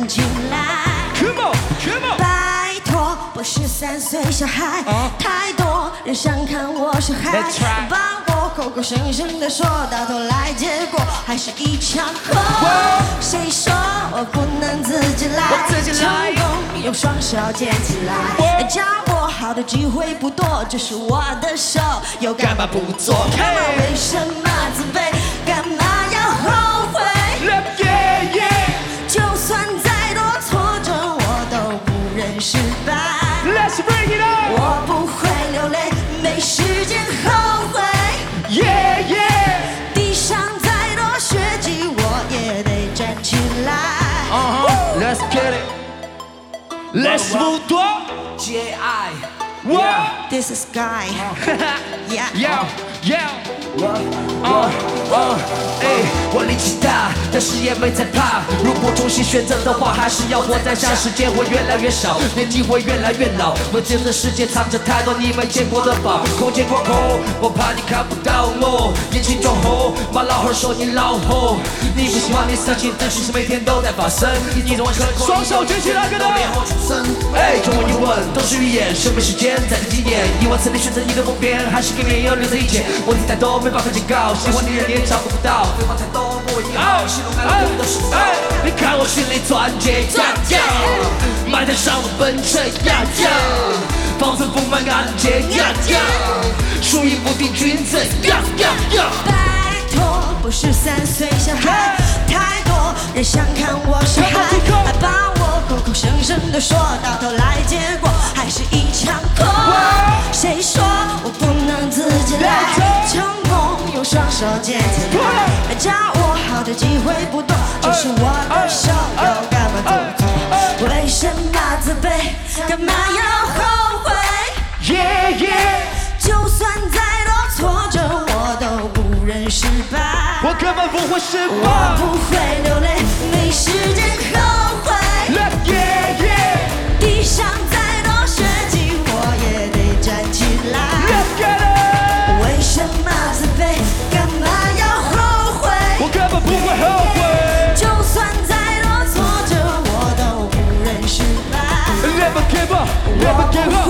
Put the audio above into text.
站起来。 Come on, come on。 拜托，我13岁小孩，太多人想看我是海，把我口口声声的说到头来，结果还是一场空。谁说我不能自己来？成功用双手捡起来，掌握好的机会不多，这是我的手，又干嘛不做？干嘛为什么自卑？干嘛要后悔？就算再多挫折，我都不认失败。 Let's bring it on。 我不会流泪，没时间后悔。 Yeah yeah。 地上再多血迹，我也得站起来。 Let's get it。Let's move on。 J.I. What？ This is Guy。Yeah。 Yo yo。 我力气大，但是也没在怕。如果重新选择的话，还是要活在上。时间会越来越少，年纪会越来越老。未知的世界藏着太多你没见过的宝，空间广阔，我怕你看不到我。眼睛装红，把老话说你老红。你不喜欢你色情的事是每天都在发生。你总是双手举起来，跟他。 中文、英文都是语言，生命时间在这几年，以往曾经选择你的封边，还是给没有留在以前。问题太多，没办法警告，喜欢你人也照顾不到，废话太多，不为你好，喜怒哀乐都是不到。你看我心里团结呀呀，麦台上我奔驰呀呀，方寸不满安杰呀呀，输赢不定君子呀呀呀。 拜托，我13岁小孩，太多人想看我是海，还把我口口声声的说到头来，结果还是一场空。谁说我不能自己来？成功用双手捡起来，掌握好的机会不多，这是我的手，又干嘛做作？为什么自卑？干嘛要后悔？ Yeah yeah。 就算再多挫折，我都不认失败。 我根本不会失我败。 不会流泪，没时间后悔。 Yeah yeah。 地上再多血迹，我也得站起来。 Let's get it。 为什么自卑？干嘛要后悔？ 我根本不会后悔。 就算再多挫折，我都不认失败。 Never give up, never give up。